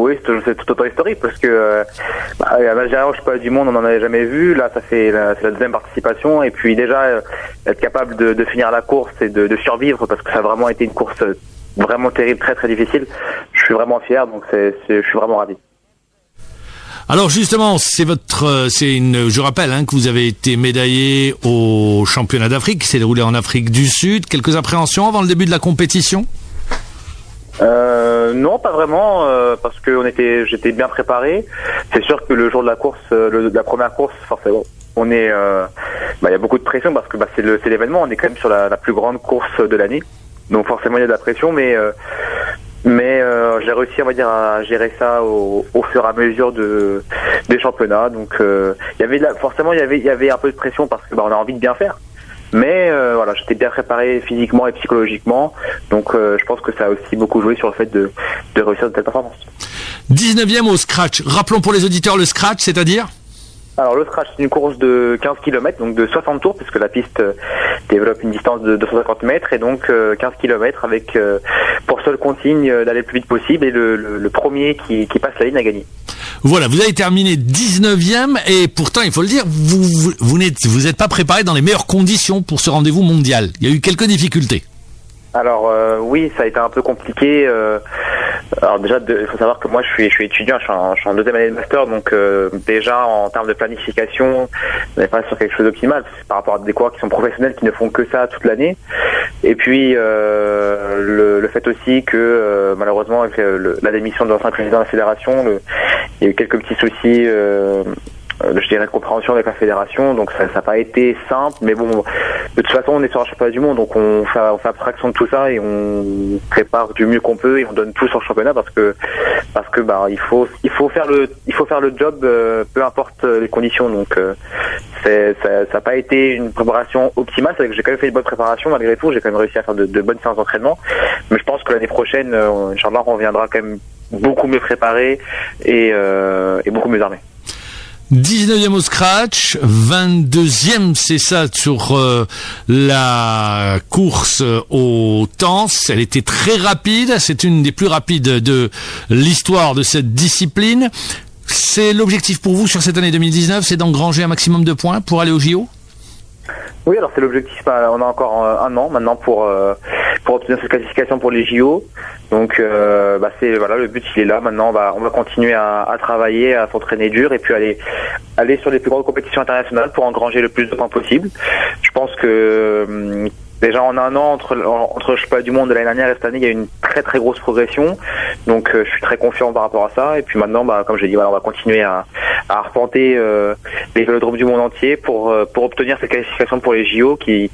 Oui, c'est tout autant historique parce que à l'Algérie, je sais pas, du monde, on n'en avait jamais vu. Là, c'est la deuxième participation. Et puis déjà, être capable de finir la course et de survivre parce que ça a vraiment été une course vraiment terrible, très très difficile. Je suis vraiment fier, donc je suis vraiment ravi. Alors justement, je rappelle que vous avez été médaillé au championnat d'Afrique qui s'est déroulé en Afrique du Sud. Quelques appréhensions avant le début de la compétition? Non, pas vraiment, parce que j'étais bien préparé. C'est sûr que le jour de la course, la première course, forcément, on est, il y a beaucoup de pression parce que c'est l'événement. On est quand même sur la plus grande course de l'année, donc forcément il y a de la pression, mais j'ai réussi, on va dire, à gérer ça au fur et à mesure des championnats. Donc il y avait un peu de pression parce que on a envie de bien faire. Mais voilà, j'étais bien préparé physiquement et psychologiquement, donc je pense que ça a aussi beaucoup joué sur le fait de réussir de telles performances. 19e au scratch. Rappelons pour les auditeurs le scratch, c'est-à-dire? Alors le scratch, c'est une course de 15 km, donc de 60 tours, puisque la piste développe une distance de 250 mètres, et donc 15 km avec pour seule consigne d'aller le plus vite possible, et le premier qui passe la ligne a gagné. Voilà, vous avez terminé 19e, et pourtant, il faut le dire, vous n'êtes pas préparé dans les meilleures conditions pour ce rendez-vous mondial. Il y a eu quelques difficultés. Alors oui, ça a été un peu compliqué. Alors déjà, il faut savoir que moi je suis étudiant, je suis en deuxième année de master, donc déjà en termes de planification, on n'est pas sur quelque chose d'optimal par rapport à des coureurs qui sont professionnels, qui ne font que ça toute l'année. Et puis le fait aussi que malheureusement avec la démission de l'ancien président de la fédération, il y a eu quelques petits soucis. Je dirais de compréhension avec la fédération, donc ça n'a pas été simple, mais bon, de toute façon on est sur un championnat du monde, donc on fait abstraction de tout ça et on prépare du mieux qu'on peut et on donne tout sur le championnat parce que il faut faire le job, peu importe les conditions. Donc ça n'a pas été une préparation optimale. C'est vrai que j'ai quand même fait une bonne préparation malgré tout, j'ai quand même réussi à faire de bonnes séances d'entraînement, mais je pense que l'année prochaine, Inch'Allah, on reviendra quand même beaucoup mieux préparé et beaucoup mieux armé. 19e au scratch, 22e, c'est ça, sur la course au temps. Elle était très rapide, c'est une des plus rapides de l'histoire de cette discipline. C'est l'objectif pour vous sur cette année 2019, c'est d'engranger un maximum de points pour aller au JO? Oui, alors c'est l'objectif. On a encore un an maintenant pour obtenir cette classification pour les JO. Donc le but il est là. Maintenant on va continuer à travailler, à s'entraîner dur et puis aller sur les plus grandes compétitions internationales pour engranger le plus de points possible. Je pense que déjà en un an entre le championnat du monde de l'année dernière et cette année, il y a une très très grosse progression. Donc je suis très confiant par rapport à ça. Et puis maintenant, comme j'ai dit, on va continuer à arpenter les vélodromes du monde entier pour obtenir cette qualification pour les JO qui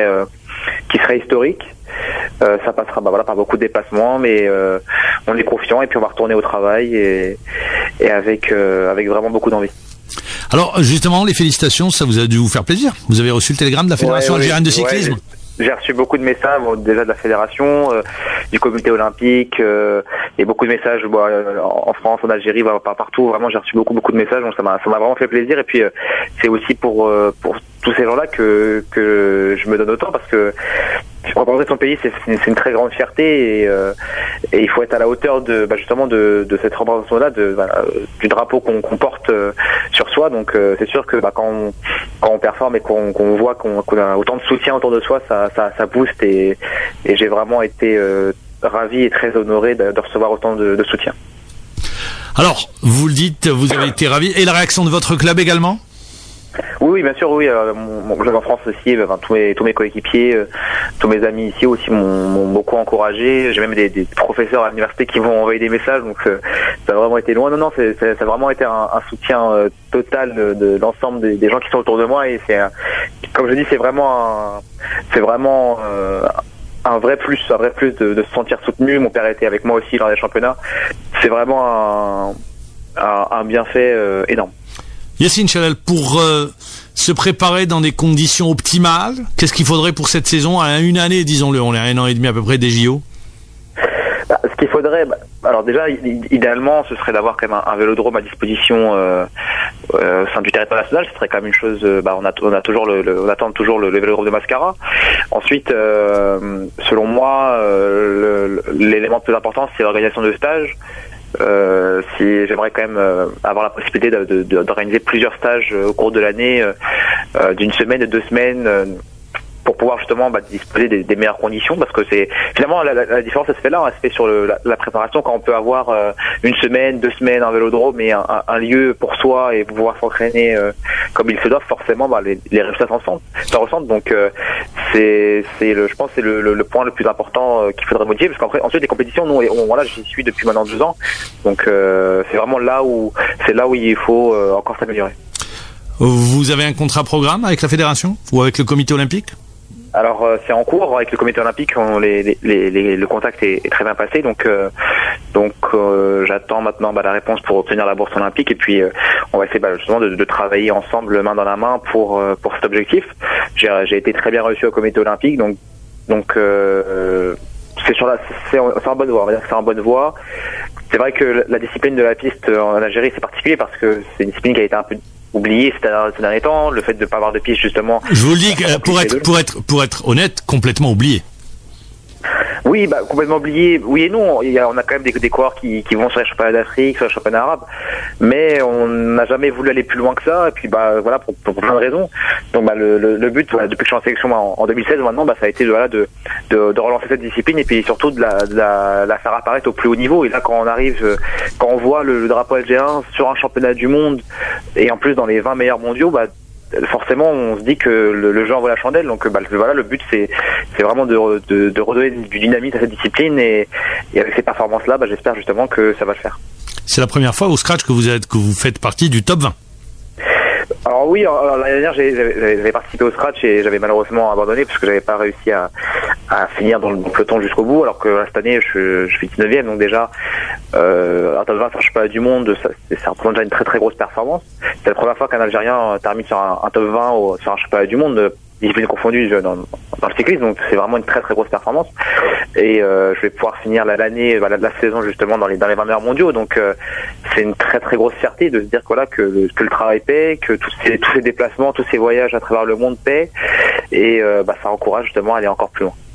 serait historique. Ça passera par beaucoup de déplacements, mais on est confiant et puis on va retourner au travail et avec vraiment beaucoup d'envie. Alors justement, les félicitations, ça vous a dû vous faire plaisir. Vous avez reçu le télégramme de la Fédération algérienne de cyclisme. J'ai reçu beaucoup de messages, déjà de la fédération, du comité olympique, et beaucoup de messages en France, en Algérie, partout. Vraiment, j'ai reçu beaucoup de messages, donc ça m'a vraiment fait plaisir. Et puis c'est aussi pour tous ces gens-là que je me donne autant, parce que représenter son pays, c'est une très grande fierté, et il faut être à la hauteur justement de cette représentation-là, du drapeau qu'on porte sur soi. Donc c'est sûr que quand on performe et qu'on voit qu'on a autant de soutien autour de soi, ça booste, et j'ai vraiment été ravi et très honoré de recevoir autant de soutien. Alors, vous le dites, vous avez été ravi, et la réaction de votre club également? Oui, bien sûr, oui. Mon club en France aussi, tous mes coéquipiers, tous mes amis ici aussi m'ont beaucoup encouragé. J'ai même des professeurs à l'université qui m'ont envoyé des messages, donc ça a vraiment été loin. Non, ça a vraiment été un soutien total de l'ensemble des gens qui sont autour de moi, et comme je dis, c'est vraiment un vrai plus de se sentir soutenu. Mon père était avec moi aussi lors des championnats. C'est vraiment un bienfait énorme. Yassine Chahal, pour se préparer dans des conditions optimales, qu'est-ce qu'il faudrait pour cette saison, à une année, disons-le, on est à 1 an et demi à peu près des JO? Ce qu'il faudrait, alors déjà, idéalement, ce serait d'avoir quand même un vélodrome à disposition au sein du territoire national. Ce serait quand même une chose. On attend toujours le vélodrome de Mascara. Ensuite, selon moi, l'élément le plus important, c'est l'organisation de stages. Si j'aimerais quand même avoir la possibilité d'organiser plusieurs stages au cours de l'année, d'une semaine, de 2 semaines, pour pouvoir justement disposer des meilleures conditions, parce que c'est finalement la différence elle se fait là, elle se fait sur la préparation, quand on peut avoir une semaine, 2 semaines, un vélodrome et un lieu pour soi et pouvoir s'entraîner comme il se doit, forcément les résultats s'en ressentent. Donc je pense que c'est le point le plus important qu'il faudrait modifier, parce qu'après ensuite les compétitions, voilà, j'y suis depuis maintenant 2 ans, donc c'est vraiment là où il faut encore s'améliorer. Vous avez un contrat programme avec la fédération ou avec le comité olympique? Alors c'est en cours avec le comité olympique, le contact est très bien passé, donc j'attends maintenant la réponse pour obtenir la bourse olympique, et puis on va essayer justement de travailler ensemble main dans la main pour cet objectif. J'ai été très bien reçu au comité olympique, donc c'est en bonne voie, on va dire que c'est en bonne voie. C'est vrai que la discipline de la piste en Algérie c'est particulier, parce que c'est une discipline qui a été un peu oublié ces derniers temps, le fait de ne pas avoir de piste justement. Je vous le dis, pour être honnête, complètement oublié. Oui, complètement oublié. Oui et non. On a quand même des coureurs qui vont sur les championnats d'Afrique, sur les championnats arabes, mais on n'a jamais voulu aller plus loin que ça. Et puis voilà, pour plein de raisons. Donc le but, depuis que je suis en sélection en 2016 maintenant, ça a été de relancer cette discipline, et puis surtout de la faire apparaître au plus haut niveau. Et là, quand on voit le drapeau algérien sur un championnat du monde, et en plus dans les 20 meilleurs mondiaux, forcément on se dit que le jeu envoie la chandelle. Donc voilà, le but c'est vraiment de redonner du dynamisme à cette discipline, et avec ces performances là, j'espère justement que ça va le faire. C'est la première fois au scratch que vous faites partie du top 20. Alors oui, l'année dernière j'avais participé au scratch et j'avais malheureusement abandonné parce que j'avais pas réussi à finir dans le peloton jusqu'au bout, alors que cette année je suis 19e, donc déjà un top 20 sur un championnat du monde, ça représente déjà une très très grosse performance. C'est la première fois qu'un Algérien termine sur un top 20 sur un championnat du monde, discipline confondue dans le cyclisme, donc c'est vraiment une très très grosse performance. Et je vais pouvoir finir l'année, la saison justement dans les 20 meilleurs mondiaux, donc c'est une très très grosse fierté de se dire que le travail paie, que tous ces déplacements, tous ces voyages à travers le monde paient, et ça encourage justement à aller encore plus loin.